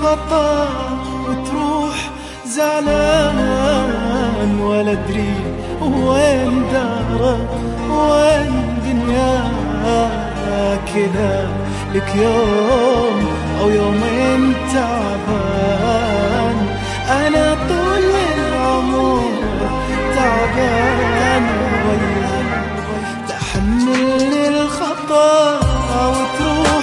الخطا وتروح زعلان، ولا ادري وين دارك وين دنياك. كذا لك يوم او يومين تعبان، انا طول العمر تعبان وياك. تحمل الخطا وتروح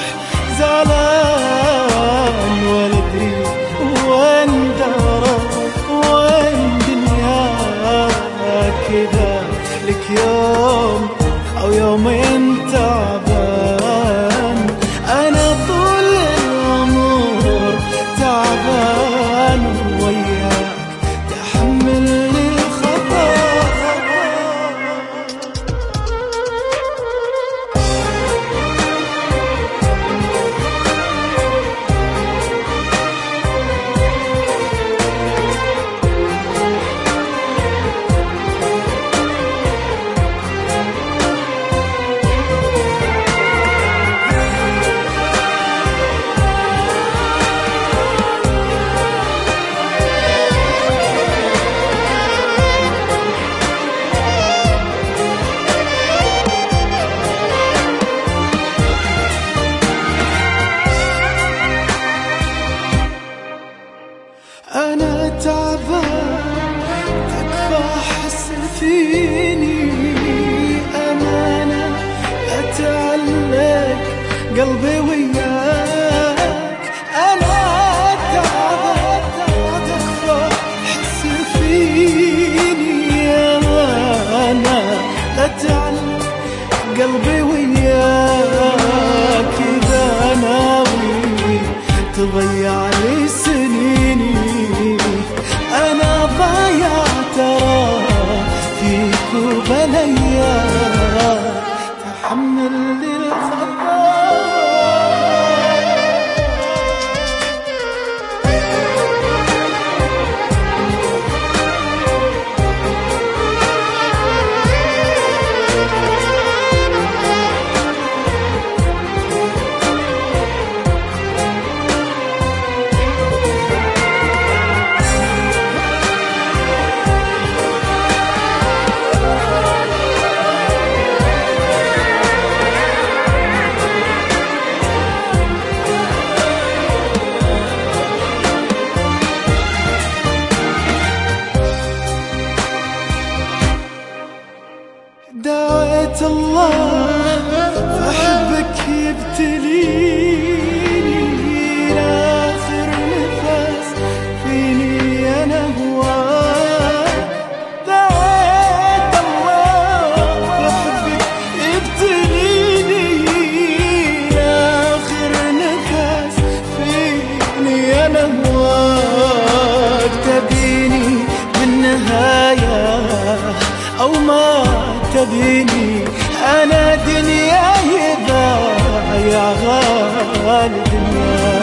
زعلان، ولا ادري وين دارك وين دنياك. كذا لك يوم او يومين تعبان، انا طول العمر تعبان وياك. تحمل الخطا. أنا تعبان تكفى حس فيني، أمانة أتعلق قلبي وياك. أنا تعبان تكفى حس فيني، أمانة أتعلق قلبي وياك. إذا ناوي تضيع لي سنيني، أنا ضايع ترى فيك وبليا. تحمل الخطا. دعيت الله فحبك يبتليني، لآخر نفس فيني أنا هواك. دعيت الله فحبك يبتليني، لآخر نفس فيني أنا هواك. تبيني بالنهاية أو ما تبيني، أنا دنياي ضايع غالي دنياي.